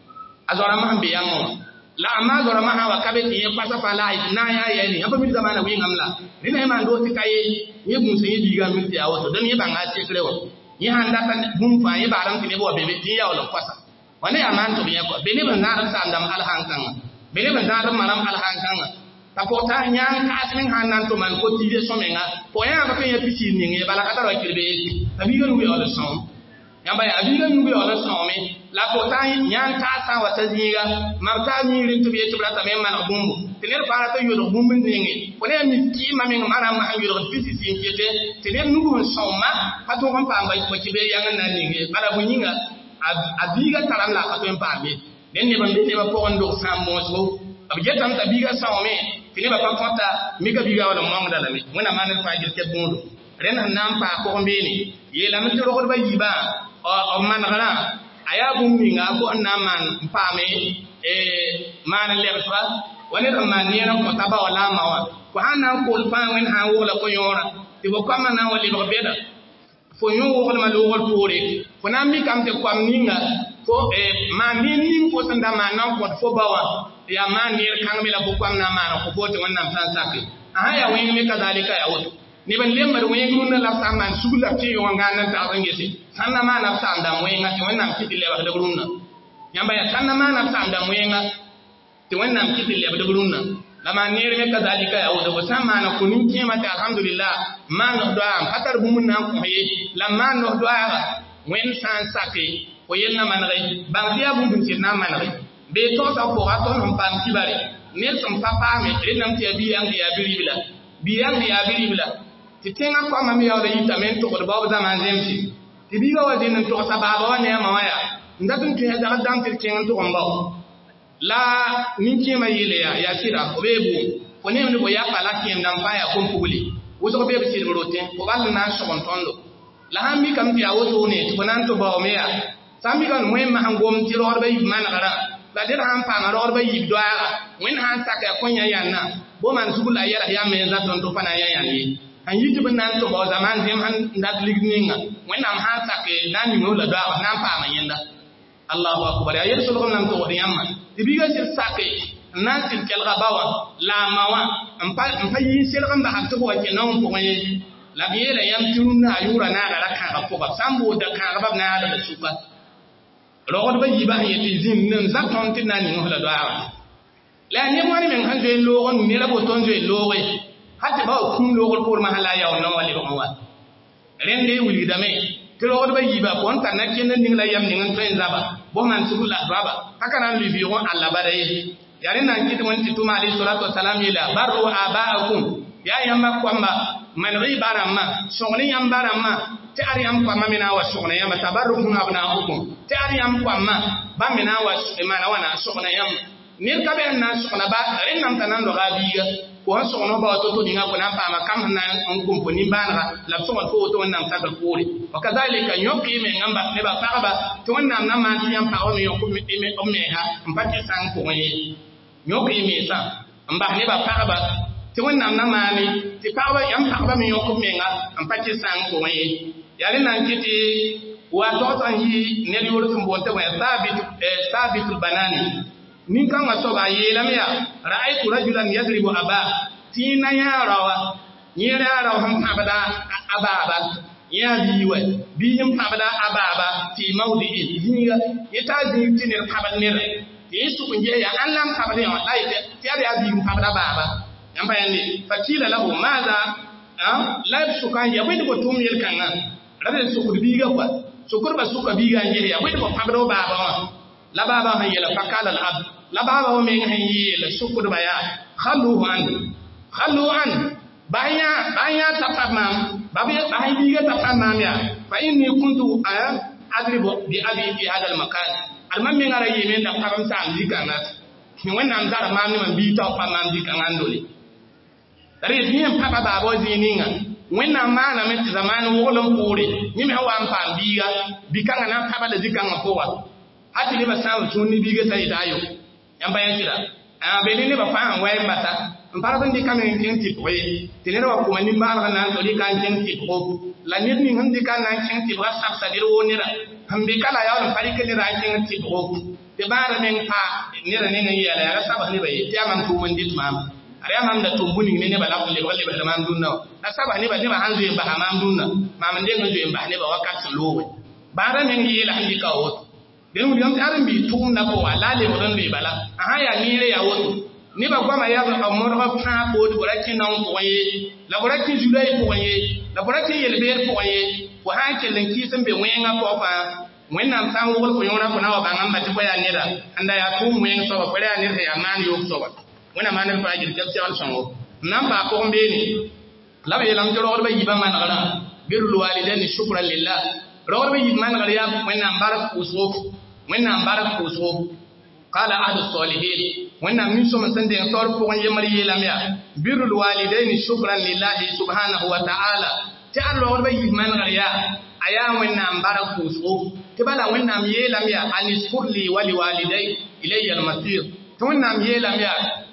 azora ma be yamo la amma zora ma ha wa kabe ti pasa fala na ya ni haba mi zamana wi ngamla ni na ma ndo ti kaye ni bun se yi biga mi ti awo to dan ni ba nga ti krewo ni handa ta bun fa yi ba ran ti ne bo bebe ti ya wala kwasa wani ya man to biya ko bele ban na ran sa ndam alhankan bele ban na ran maram alhankan tapota nyang kasmin hanan to man ko tibe somenga po ya ba ken pisi ni nge bala kata ro kirbe abiga nubi ala som yamba ya abiga nubi ala som me la pota nyang ta sa wata zinga marta mi rin to be to brata me man bumbu tener para to yodo bumbu ni nge ko ne mi ki ma me mara ma yodo pisi sin kete tener nubu somma pato kon pa ba ko kibe yang nan ni nge bala bu nyinga abiga taram la pato pa me den ne ban be ba po ndo sammo so abiga tam biga some tini ba konta mi ka biga wala mong dala mi muna manen fa gil ke bundu ren nan pa ko mbini ye la mi ro ko ba yiba o man gana aya bum mi nga ko na man pa me manen le fa wani da manira ko taba wala mawa ko hanan ko fa wen ha wala ko yora ti ko kama na wali ba beda fo yo wala ma lo wol pore ko nam mi kam te ko am ninga fo ma min ko sanda ma na ko fo bawa ya manir kan mi la ko am na ma ko bote wannan san sakke aya wen mi kadalika ya wato ni ban lemar wen grunna la saman sugula ti yo ngana ta rangesi sanna ma na sam da wen ngati wannan kiti le ba da grunna yamba ya sanna ma na sam da wen ngati ti wannan kiti le ba da grunna lama nere me kadalika ya wato ko sama na kunin kema ta alhamdulillah ma no do am hatar bumun na ko ye lamma no do ara wen san sakke ko yelna man ray ban dia bum bin na man ray be to sa ko aton hum pam kibare ne som papa me renam ti abi yang ya biribla bi yang ya biribla ti tenga ko ma mi yawde yitamen to ko babu zaman zemti ti bi ga wadi nan to sa baba ne ma waya ndatun ti hada dam ti tenga to ko la ninki ma yile ya sira ko bebu ko ne ko ya pala kem nan pa ya ko puli wo so bebu sir rote ko bal na so kon tondo la hammi kam ti awoto ne to nan to bawo me ya sami kan mo ma hangom ti ro ba yib man gara la der han pa na ro ba yib do ara wen han saka ko nya yanna bo man sugula yara ya me za ton to pana ya yanni an yiti bin nan to bawo zaman zem han ndat ligninga wen am han saka nan ni mo la do ara nan pa ma yenda Allahu akbar ya yeso ko nan to wadi yamma tibiga sir sake nan til kel gabawa la mawa ampa yi sir kan ba hakto ko ke non ko ngi la biela yam turuna ayura na da kan ko ba sambo da kan ba na da suka ro ba yi ba yeti zin nan zakon tin nan ni hola do ara la ni mo ni men han je lo on ni la bo ton je lo we hatta ba kun lo ko pour mahalla ya on wali ba wa rende wuli da me kiro ba yi ba kon tan na ken ning la yam ning to en zaba bo man sugula baba haka nan li biyo Allah bare yare nan kiti won ti tuma alayhi salatu wassalam ila barru abaakum ya yamma kwamba man ribara ma sogni yam barama ti ari yam kwamba mina wa sogni yam tabarrukum abnaakum ti ari yam kwamba ba mina wa imana wana sogni yam nir kabe na sogna ba ren nam tanan do gabiga ko han sogno ba to to dinga ko nan pa ma kam na on kumponi bana la sogno ko to nan ta ko ri wa kadhalika nyoki me ngamba ne ba pa to wannan nan ma ti yam pa o me ko me o me ha mpati san ko ngi nyoki me sa mba ne ba pa ti wannan nan ma ni ti pa ba yam pa ba me ko me nga mpati san ko ngi yare nan kiti wa to tan yi ne ri wor tum bonta wa sabitul banani nin kan waso ba yelam ya ra'aytu rajulan yadribu aba tina ya rawa yera rawa han abada ababa ya biwa biyim abada ababa ti mawdi'i hinga yata zintin el kabanir yesu kunje ya anlam kabade ya laite ti ya biyim abada baba yamba yande fakila lahu madha la sukan ya bai ko tum yel kan rabin sukur biga kwa sukur ba suka biga nje ya bai ko abada baba la baba hayya la fakala al abd la baba wa men hayyi la shukur baya khallu an baya tafamam bahi biga tafamam ya fa inni kuntu adribu bi abi fi hada al makan alman men ara yemen da faram sa amdikana ni wannan zara mam ni man bi ta famam dikana ndole dare ni en papa babo zininga wannan mana met zaman wolon pore ni me hawa am pam biga bikanga na papa da dikanga kowa hati ne ba samu tuni biga sai dayo yamba yakira belini ba fa an wayin bata mpara ban di kamen kin tip we tinere wa kuma ni mara nan to di kan kin tip ko la nit ni handi kan nan kin tip wa sab sadir wonira hambi kala ya wala fari kin ra kin tip ko te bara men pa ni ra ne ya la sab ni bayi ya man ko mon dit mam ari am da tumbuni ne ba la ko le wala ba mam dunna la sab ni ba ni ba hanzu ba mam dunna mam de ngi ba ne ba wakat lowe bara men yi la handi ka wo den wuri am tarin bi tum na ko wala le won le bala aha ya ni re ya woto ni ba kwa ma ya ba amor ha fa ko do raki nan ko ye la raki julai ko ye la raki yelber ko ye ko ha ke len ki san be wenga ko fa wenna san wol ko yora ko na wa ba ngam bati ko ya ni da anda ya tum wen so ba ko ya ni ya man yo so ba wena man fa gir tel sel songo nan ba ko mbe ni la be lam to ro ba yiba man gala birrul walidaini shukran lillah ro ba yiba man gala ya wenna barak usuf wenna barak usuf qala ahlu salihin wenna min so man sande tor ko won yemari yelam ya birrul walidaini shukran lillahi subhanahu wa ta'ala ta ro ba yiba man gala ya aya wenna barak usuf te bala wenna yelam ya aniskurli wali walidai ilayya al-masir to wenna yelam ya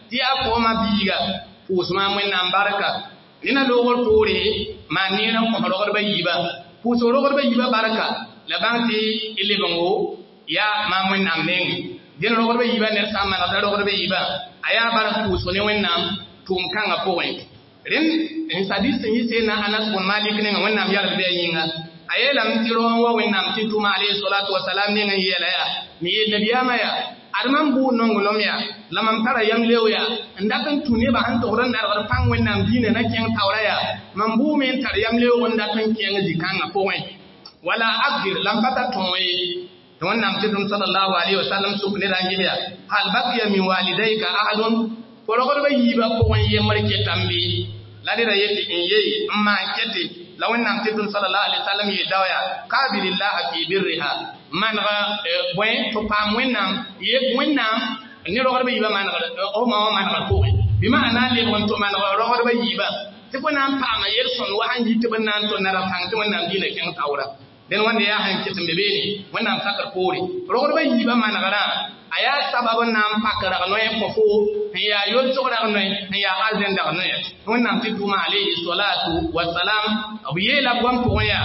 ti ya ko ma biga usma mun nan barka ina logol tore ma ni na ko rogor ba yiba puso rogor ba yiba barka la banti ile bango ya ma mun nan nen din rogor ba yiba ne sama na rogor ba yiba aya bar puso ne wannan tum kan a point ren en sadis ni se na Anas bin Malik ne wannan yar be yinga ayela mtiro wa wannan tituma alayhi salatu wassalam ne ngi yela ya ni nabiyama ya arman bu nongolom ya lamam tara yam lewya ndakan tune ba han to ran dar pang wannan dine na ken tawraya man bu men tar yam lew wanda kan ken dikanga ko wai wala aqdir lam pata toy wannan tidum sallallahu alaihi wasallam sukne rangiya hal baqiya min walidayka ahadun ko rogor ba yiba ko wai yemar ke tambi ladira yeti in yeyi amma kete lawannan tidum sallallahu alaihi wasallam yi dawya qabilillah fi birriha man ga boy to pam wennam ye wennam ni rogor ba yiba man ga o ma man ga ko bi ma'ana le won to man ga rogor ba yiba ti ko nan pam yer son wa hanji ti ban nan to na ra tang ti wannan dina ken tawra den wanda ya hanki tin bebe ne wannan sakar kore rogor ba yiba man ga ra aya sababun nan pakara no e ko fo ya yol to ra no ya azen da no wannan ti tuma alayhi salatu wassalam abiye la gwam ko ya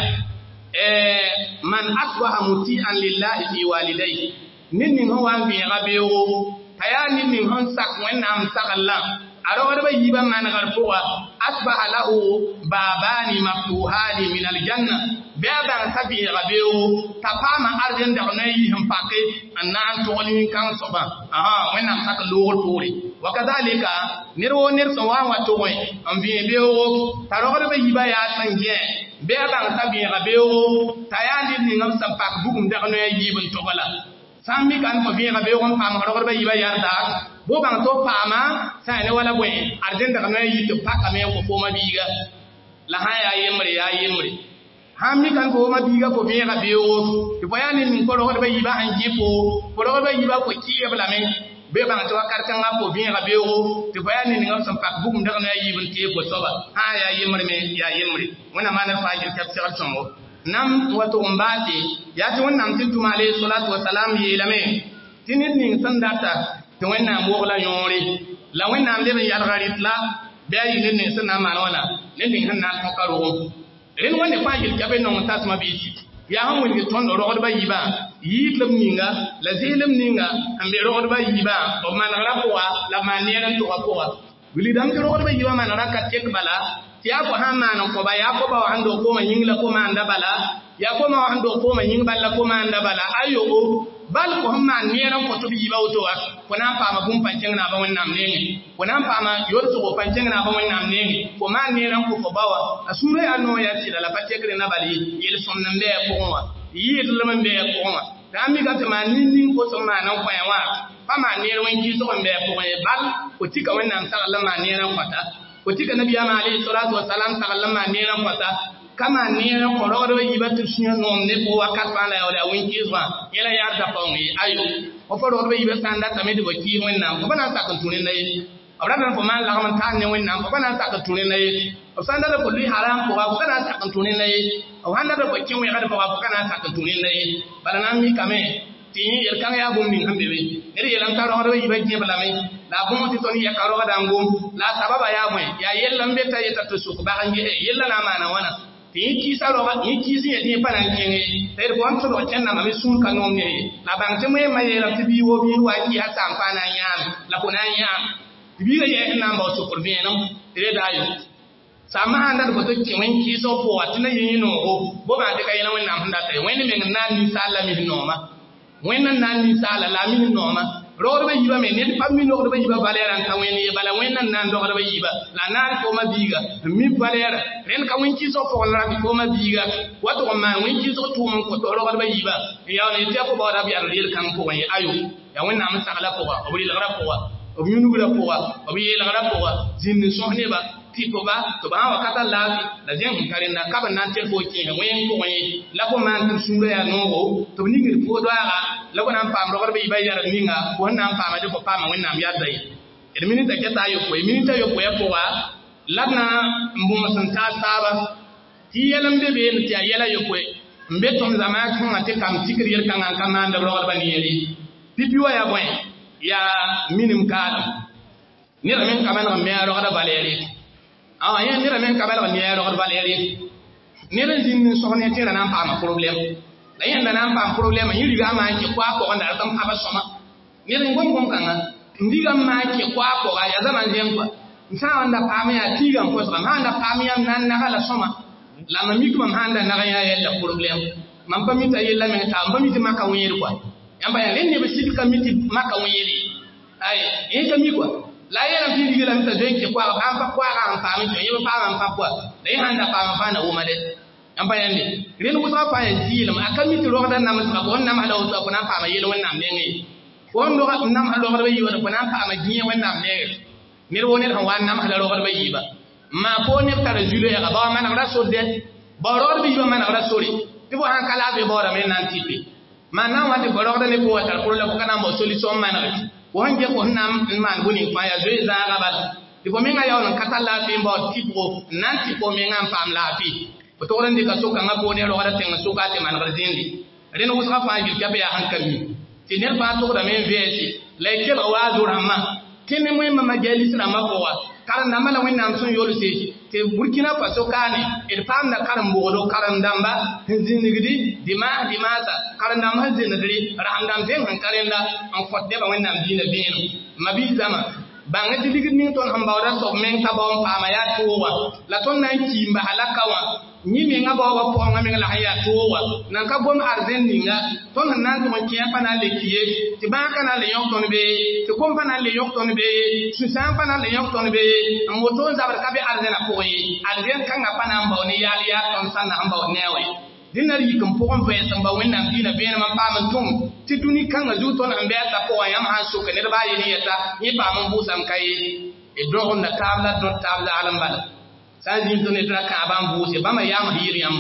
man asbaha muti'an lillahi fi walidayhi ninni ho wan bi gabewo tayani min hon sak wannan sakalla aro ba yiba man garfuwa asbaha lahu babani maftuhani min aljanna baba sabi gabewo tapama arjen da no yi hum pake annan to woni kan soba wannan sak lowol tore wakadhalika nirwo nirso wa to wai am bi bewo taro ba yiba ya sanje be bang tabi gabewo tayandi ni ngam sampak bugum da no yibun to bala sambi kan ko bi gabewo pam ro ba yiba yarda bo bang to pama sa ne wala boy arjen da no yito paka me ko fo ma biga la haya yemre hammi kan ko ma biga ko bi gabewo to bayani min ko ro ba yiba an jipo ko ro ba yiba ko kiye bala men be bang to wakar kan ko bi gabewo to bayani ni ngam sampak bugum da no yibun te ko soba haya yemre wana manar fajir tafsir songo nam wato umbati yati wannan tintum alayhi salatu wassalam yelame tinin nin sandata to wannan mogla yore la wannan le ben yalgarit la be ayi nin sanna manona nin hanna ko karo ren wonde fajir kabe non tasma biti ya han woni ton do rodo bayiba yitlam ninga la zelam ninga ambe rodo bayiba o man rapoa la maniera to rapoa wili dam to rodo bayiba man rakat tek bala ya ko hamma non ko ba ya ko ba hando ko ma yingla ko ma anda bala ya ko ma hando ko ma ying balla ko ma anda bala ayo bal ko hamma neran ko to bi bawto wa ko nan pa ma bum panceng na ba wannan ne ko nan pa ma yor to panceng na ba wannan ne ko ma neran ko bawa asure anno ya ti la patekre na bali yel son nan be ko wa yi to man be ko wa dami ga ta ma nin ko to ma nan ko ya wa pa ma neran ki so be ko bal ko tika wannan sa Allah ma neran kwata ko tika nabi ya alayhi salatu wassalam sallama ne ran kwata kama ne ran kororo yibatu shiya no ne ko wakat bala ya wala winki zwa yela ya da pawngi ayo o foro be yibata anda tamedi waki wannan ko bana ta kan tunin nayi abran ko man la man tan ne wannan ko bana ta kan tunin nayi o sanda da kulli haram ko ba kana ta kan tunin nayi o handa da waki wi kada ba kana ta kan tunin nayi bala nan mi kame tin yer kan ya bum min hambe be ere yelan ta ro yiba je bala mai la bum ti toni ya karo da ngum la sababa ya boy ya yellan be ta yeta to suku ba hange yella na mana wana tin ki saro ba ni ki si yedi panan kene tay ko an to do chen na mi sun kan ngom ne la bang te mai mai la ti bi wo bi wa ki ha sam pa na nyam la ko na nyam ti bi ye na mba so ko be no ere da yo sama handa ko to ki wen ki so po atina yin no bo ba te kayina wen na handa tay wen me na ni sala mi no ma wen na ni sala la mi no ma rodo be yiba me ne pammi no be yiba valera kan wen ye bala wen nan do be yiba la nan ko ma biga mi valera ren ka wen ki so ko la ko ma biga wato ma wen ki so tu man ko to rodo be yiba ya ne te ko ba da bi aril kan ko wen ayo ya wen na ma sala ko ba o bi la ko wa o bi nu la ko wa o bi la ko wa jinni so ne ba tipo ba to ba wa kata la jen karin na kaba nan tel fo ki wen ko wen la ko man tu sura ya no to ni ngir fo do ara la ko nan pam rogo be bayar ninga ko nan pam de ko pam wen nam yadda yi e minita keta yo ko minita yo ko ya ko wa lana mbu masanta saba ti yelam be be ti yela yo ko mbe tom zama kan ate kam tikir yer kan kan nan da rogo ba ni yeli pipiwa ya boy ya minim kala ni ramen kamal ga me ro da baleri awa yen ni ramen kamal ga ne ro da baleri ni ran jin so ne tira nan pa ma problem la yen nan pa problem yiri ga ma ki kwa ko da tan pa ba soma ni ran gon kan ndiga ma ki kwa ko ga ya zaman jen kwa nsa wanda pa ma ya tiga ko so ma na pa ma nan na la soma la ma mi ko ma handa na ga ya la problem man pa mi ta yella men ta ba mi ti maka wonyeri kwa yamba ya len ne be sit ka mi ti maka wonyeri ay e ka mi kwa la yela fi digila mi ta den ke kwa pa kwa ga pa mi to yeba pa ma pa kwa dai handa pa ma fa na wo ma de yamba ya ne ren wo ta pa ya jila ma aka mi ti ro da na ma ko na ma da wo ko na pa ma yela wannan ne ngi ko ndo ga na ma ro ga yi wa ko na pa ma giye wannan ne ne wo ne han wa na ma da ro ga yi ba ma ko ne ta julo ya ba ma na ra so de boror bi ba ma na ra so ri tibo han kala be bora men nan tipe mana wande boror da ne ko wata ko la ko kana mo solution man ga wonje ko nam man guni fa ya zoi za ga bal tibo men ga yawon katalla fi mbo tipo nan tipo men ngam pam la fi ko to ran de ka so kan ga ko ne ro ga ten so ka te man ga zindi ren wo sa fa bi kabe ya hankali ti ne ba to da men vesi laikil awazu rahma kene mo ma majalis na makowa karanda mala wennam sun yolu se te Burkina Faso kane e pam na karam bodo karam damba zinigidi dimasa karanda ma zinigidi rahandam den han karenda an fodde ba wennam dina beno mabi zama banga digid ni ton hambawda so men ta bawon pama ya towa la ton nan kimba halakawa ni me nga bawa po nga me la haya towa nan ka bom arzen ninga ton nan to kiya pana le kiye ti ba kana le yok ton be ti kom pana le yok ton be su san pana le yok ton be an woto zabar ka be arzen ko yi arzen kan ga pana mbaw ni yali ya ton san na mbaw newe dinar yi kan po kon fe san ba wenna dina be na man paman tum ti duni kan ga zu ton ambe ta po yam han so kan ba yi ni yata ni pa man busam kai e do on na tabla do tabla alam bala sajin to ne tra ka ban buse ba ma yam hiri yam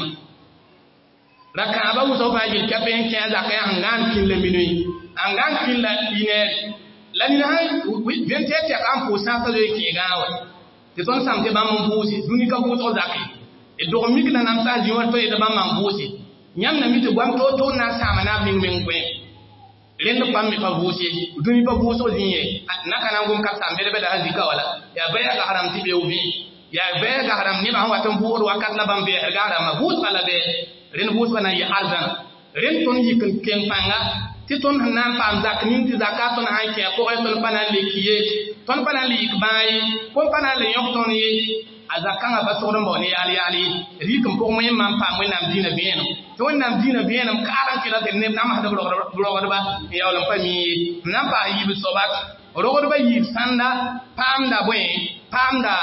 raka ba mu so ba ji ka ben ke za ka hangan kin le minui hangan kin la dineri la ni hay ben te te kan po sa ka le ki gawa te ton sam te ba man buse duni ka bu to zakai e do mi kina nam sa ji wa to e da ba man buse nyam na mi te gwam to na sa ma na bin men gwen rendo pam mi fa buse duni ba buso zinye na kana ngum ka sam be da hazika wala ya baya ga haram ti be ubi ya be ga haram ni ba watan buur wakat la bam be ga haram buut ala be ren buut wana ya arzan ren ton yikin ken panga ti ton nan pam zak nin ti zakat ton han ke ko ton panan le kiye ton panan le ikbai ko panan le yok ton yi azakanga ba so don boni ali rikum ko moy mam pam mo nam dina beno to nam dina beno karan ki la de ne nam hada bro ba ya wala fami nam pa yi bi sobat ro ba yi sanda pam da boy pam da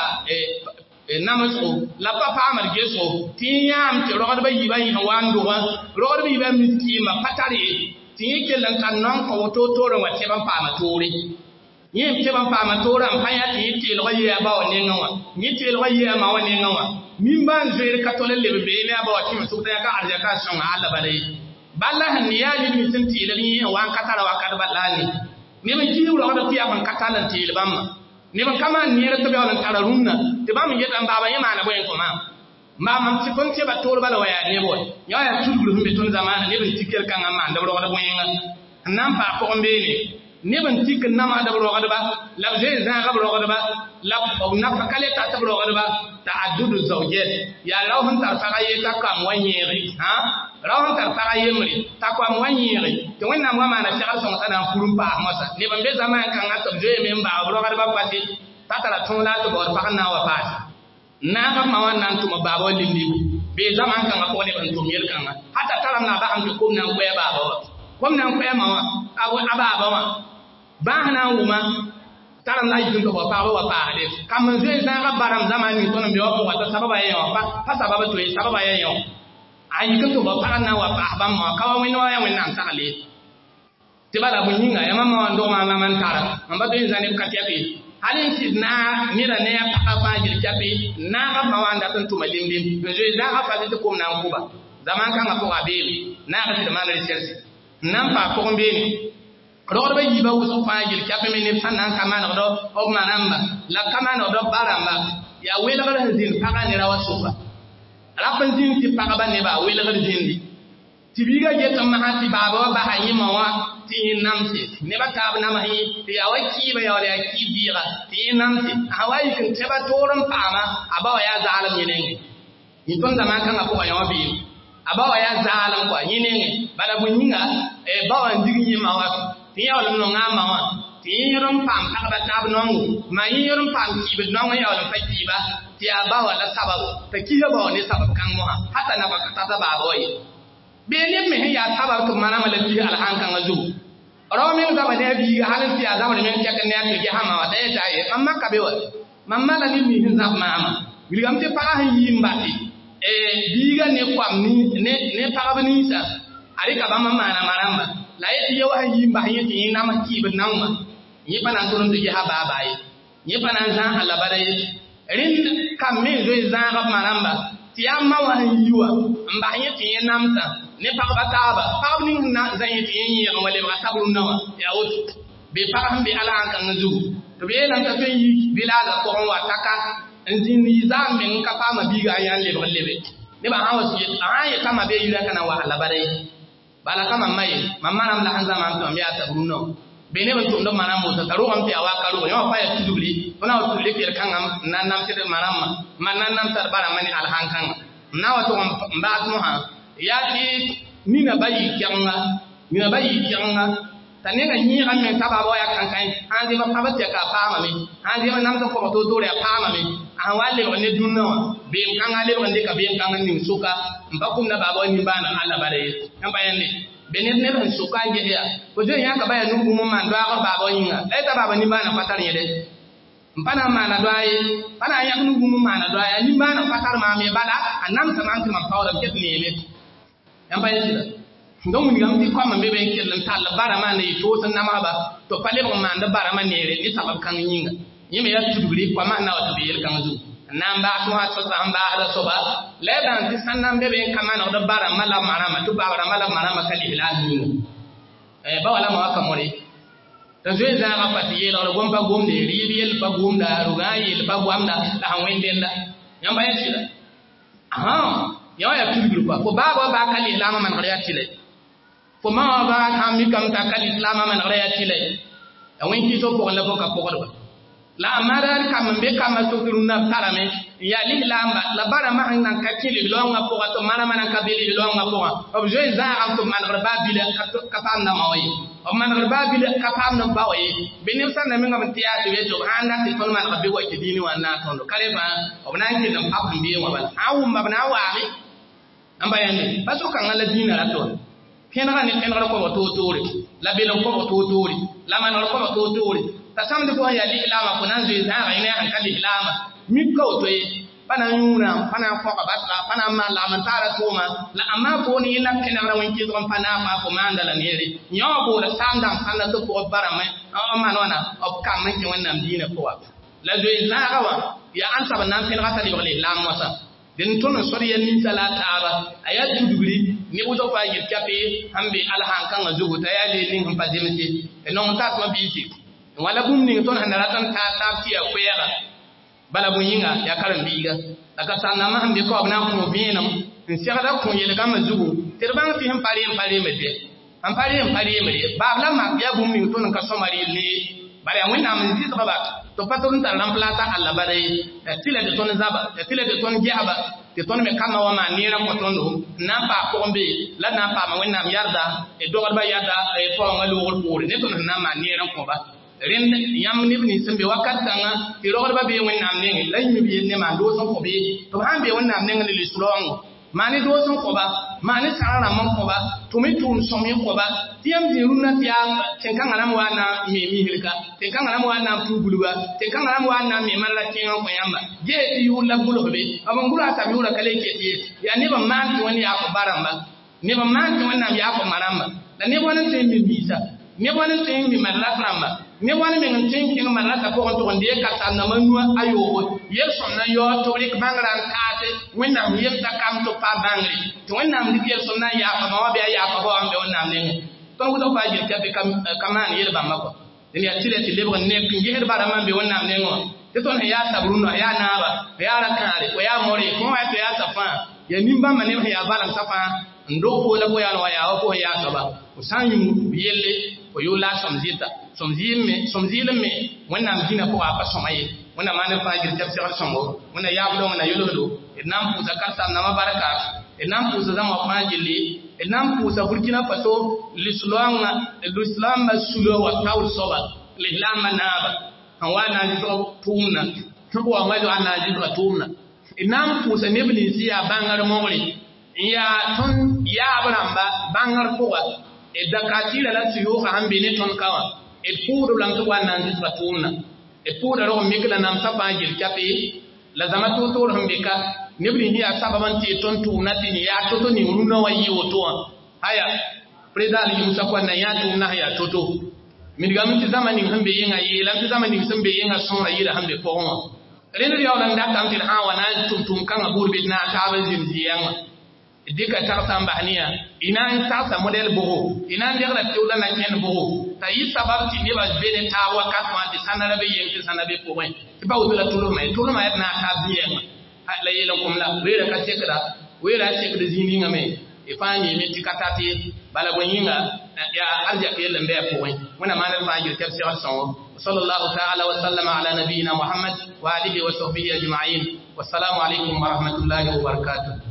namaso la papa amar geso tiyam ti rogod ba yiba yin wando wa rogod ba yiba miski ma patari tiyike lan kan non ko to ro wa te ban pa ma tori yim te ban pa ma tora am haya ti lo ya ba wa ne ngawa ni ti lo ya ma wa ne ngawa min ban zere ka to le be ne ba wa ti so ta ka arja ka son ala bare balla han ya ni mi tin ti le ni wa ka tara wa ka ba lani ni mi ji ro da ti am ka talan ti le bamma ni ban kama ni ra to be wala tara runna te ba mi yetan baba yima na boyen ko ma mam ti kon te ba to bala waya ne boy ya ya tudul humbe ton zamana ne ban tikel kan amma da ro da boyen nan pa ko mbe ne ban tikel na ma da ro ba la je za ga ro ba la au na fa kale ta ro ba ta'addudu zawjat ya rawhan tar fa ye ta kam wanyeri ha rawhan tar fa ye mri ta kam wanyeri to wannan ma na ta son sana furum pa masa ne ban be zaman kan atab je men ba ro ba pati tatara tun la to bor fa na wa pa na ga ma wannan to ma baba lindi be zaman kan ko ne ban to miyel kan hata taram na ba am ko nan ko ya baba ko nan ko ma wa abu ababa wa ba na wuma taram la yidin to ba wa pa de kam zai za ga baram zamani to nan be wa wata sababa yayin fa sababa to sababa yayin ayi kan to ba pa na wa pa ba ma ka wa wani wa yan nan sakale tibala bunyinga ya mama wa ndo ma man tara mamba to zani katiapi halin ti na mira ne ya pa ba jil kapi na ga ma wa nda tan to malimlim je za ga fa ti ko nan kuba zaman kan ko abeli na ga ti ma na recherche nan pa ko mbeni rod ba yiba wuso fa jil kapi men ne sanan kama na do o manamba la kama na do baramba ya wela ga zin pa ga ni rawa suba rapan zin ti pa ga ba ne ba wela ga zin di tibiga je tan ma ti baba ba hayi ma wa tin namse ne ba tab namahi ya waki ba ya ya kibira tin namse hawai kin teba toran pama abawa ya zalam yinenge ni ton da man kan ko ya wabi abawa ya zalam ko yinenge bala bunyinga e bawa ndigi ma wa tin ya wala no ngama wa tin yoron pam ta ba tab nongu ma yoron pam kibe nongu ya wala fakiba ti abawa la sababu fakiba ba ne sabab kan mo hata na ba ta ba boy bene me ya sabab to mana mala bi alhan kan azu ramin da bane bi halin ti azama men ta kan ya to hama wa dai ta yi amma ka bewa mamma la ni mi hin zab mama wilgam te para yimba ti e biga ne kwam ni ne para bani sa ari ka ba mamma na maramba la yi yo ha yimba yin ti na ma ki bin nan ma yi bana turun ti ha ba bai yi bana zan ala bare rin kam me zo zan ga maramba ti amma wa yiwa mba yin ti namta ne pagba taaba pagb ning na zanye ti yin yi wale ba sabru nawa ya wut be pagam be ala kan zu to be lan ta fen yi bilada ko wa taka nzin yi zambe ka fama biga yan lebe ne ba hawa si aye kama be yura kana wa ala bare bala kama mai mamma nam la hanza man to am ya sabru no be ne ban to ndo manam mo ta ro am te awa karu yo fa ya tudubli ona o tulle ker kan am nan nam te manam man nan nam tar bara mani al hankan na wa to mba to ha yati nina bayi kyanga tanenga nyiga men tababo ya kankan andi ma pabate ka pama mi andi ma namto ko to dore pama mi an wale wonne dunno be kanga le wonde ka be kanga nin suka mbakum na babo ni bana ala bare kan bayani benen ne ban suka je ya ko je ya ka baya nubu mo man do ko babo yinga e ta babo ni bana patar yede mpana mana do ay pana ya nubu mo mana do ay ni bana patar ma mi bala anam tamanti ma pawra ket ni le yan bayan shi da don mun gamti kwa man bebe kellan talla barama ne to san nama ba to pale ba man da barama ne re ni sabab kan yinga yime ya tuduri kwa man na wato biyel kan zu nan ba to ha to san ba da so ba le dan ti san nan bebe kama na da barama la marama to ba barama la marama kali ilahi ba wala ma ka more to zai za ga fatiye la gon ba gom de ribiyel ba gom da rugayel ba gwamda da hanwenden da yan bayan shi da aha yawa ya tuduru kwa ko baba ba kali lama man gariya tile ko ma ba ka mi kam ta kali lama man gariya tile ya wen ki so ko la ko ka ko ko la amara kam be kam so kiru na tarame ya li lamba la bara ma nan ka tile longa ko to mara man ka bili longa ko obje za am to man garba bile ka pam na mawi o man garba bile ka pam na bawi benim san na mi ngam tiya to weto handa ti tol man garbi wa dini wa na tondo kale ba o nan ki dam pap bi wa bal awu mbabna wa mi ambayande paso kan ala dina la to kenra ni kenra ko to tori la belo ko to tori la man ko to tori tasamde ko ya li ilama ko nan zai zara ina an kali ilama mi ko to e bana yuna bana ko ba basta bana ma la man tara to ma la amma ko ni la kenra won ki zon pana ma ko mandala neri nyobo la samdam sanna to ko barama o manona o kam man ki wannan dina ko wa la zai zara wa ya an saban nan kenra ta li ilama wasa den tono soriya ni salata aba aya tudugri ni buto fa yit kape hambe alhan kan azugo ta ya le ning pa demti e non ta ko biiti wala bum ni ton hanara tan ta ti ya kwera bala bun yinga ya karan biga daga sanna ma hambe ko abna ko binam in sigada ko yele kam azugo tirban fi ham pare mede am pare mede ba la ma ya bum ni ton ka somari ni bare wonna mun ti baba to patron ta remplacer alla bare tile de ton zaba tile de ton jaba te ton me kama wa ma nira ko ton do na pa ko mbe la na pa ma wonna yarda e dogal ba yarda e to ngalu wol pore ne ton na ma nira ko ba ren yam ni ni sembe wakata nga ti dogal ba be wonna ne la mi bi ne ma do son ko be to han be wonna ne ngali lislong mani do son ko ba mani sarara man ko ba tumi tun somi ko ba tiyam di runna tiya tenkan ngana wana mi hilka tenkan ngana wana tubuluwa tenkan ngana wana mi malla tinga ko yamba je ti yulla bulo be abon gura ta mi ura kale ke ti ya ne ba man ti wani ya ko baramba ne ba man ti wani ya ko maramba da ne wani tin mi bisa ne wani tin mi malla framba ne wani mi tin kin malla ta ko to ndiye ka ta na manua ayo yel sonna yo to rik bangran taate wonna mi yenta kam to pa bangri to wonna mi yel sonna ya ko ma be ya ko bo ambe wonna ne to ko fa jil ka be kaman yel ba mako ni ya tile ti lebo ne ngi her bara man be wonna ne ngo te ton ya sabruno ya naba ya rakare ko ya mori ko ya to ya safa ya nimba mane ya balan safa ndo ko la ko ya no ya ko ya saba usanyu yelle fo yula somzita somzilme wannan dina ko apa somaye wannan manar fajir tafsir songo wannan yabdo wannan yolodo inam pusa karta na mabaraka inam pusa zama fajili inam pusa burkina faso l'islam sulo wa tawl soba l'islam manaba hawana ni so tumna tubo ngado anaji so tumna inam pusa nebli siya bangar mori ya ton ya abramba bangar kowa e dakatira la siyo ha hambe ne ton kawa e puro lang to wana so tumna e puro ro mikla nam sapangil kape la zamato to hambe ka nebli ni asababan ti ton tumna tin ya toto ni runo wa yoto haya predal musa kwa na ya tumna ya toto min gamti zamani hambe yinga yi lam zamani sambe yinga sonra yida hambe ko reno yaw nan da kam tin hawa na tum kan burbi na ta ban zimziyan dika ta samba haniya ina ta sa model bogo ina ndira tewla na ken bogo ta yi sabab ti ne ba bene ta wa ka ma ti sanara be yen sanabe ko mai ba wala tulo mai na ta biyan la yela kum la wera ka tekra wera tekra zini ngame e fani mi ti katati bala gonyinga ya arja ke lembe ko mai wana ma na fajir tafsir son sallallahu ta'ala wa sallama ala nabiyyina muhammad wa alihi wa sahbihi ajma'in wassalamu alaikum wa rahmatullahi wa barakatuh